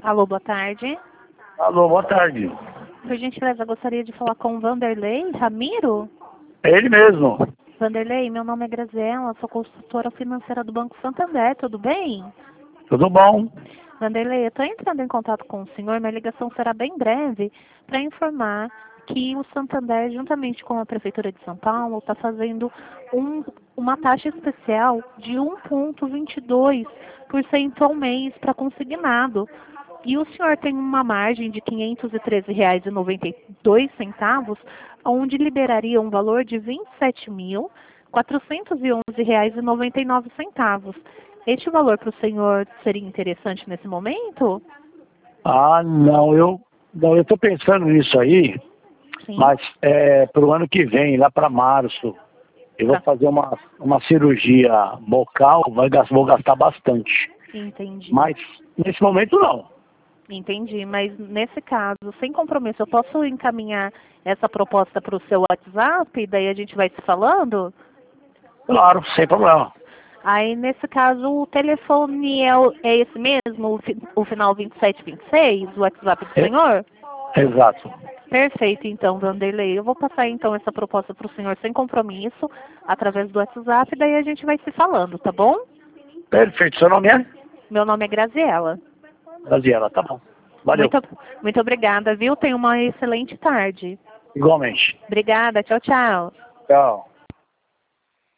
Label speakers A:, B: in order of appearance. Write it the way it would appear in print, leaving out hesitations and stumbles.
A: Alô, boa tarde.
B: Alô, boa tarde.
A: Por gentileza, gostaria de falar com o Vanderlei Ramiro.
B: É ele mesmo.
A: Vanderlei, meu nome é Graziela, sou consultora financeira do Banco Santander, tudo bem?
B: Tudo bom?
A: Vanderlei, eu estou entrando em contato com o senhor, minha ligação será bem breve, para informar que o Santander, juntamente com a Prefeitura de São Paulo, está fazendo uma taxa especial de 1,22% ao mês para consignado. E o senhor tem uma margem de R$ 513,92, onde liberaria um valor de R$ 27.411,99. Este valor para o senhor seria interessante nesse momento?
B: Ah, não, eu estou pensando nisso aí,
A: Sim.
B: mas para o ano que vem, lá para março, eu vou fazer uma cirurgia bucal, vou gastar bastante.
A: Entendi.
B: Mas nesse momento não.
A: Entendi, mas nesse caso, sem compromisso, eu posso encaminhar essa proposta para o seu WhatsApp e daí a gente vai se falando?
B: Claro, sem problema.
A: Aí, nesse caso, o telefone é esse mesmo, o final 2726, o WhatsApp do senhor?
B: Exato.
A: Perfeito, então, Vanderlei. Eu vou passar, então, essa proposta para o senhor sem compromisso, através do WhatsApp, daí a gente vai se falando, tá bom?
B: Perfeito. Seu nome é?
A: Meu nome é Graziela.
B: Graziela, tá bom. Valeu.
A: Muito obrigada, viu? Tenha uma excelente tarde.
B: Igualmente.
A: Obrigada, tchau, tchau.
B: Tchau.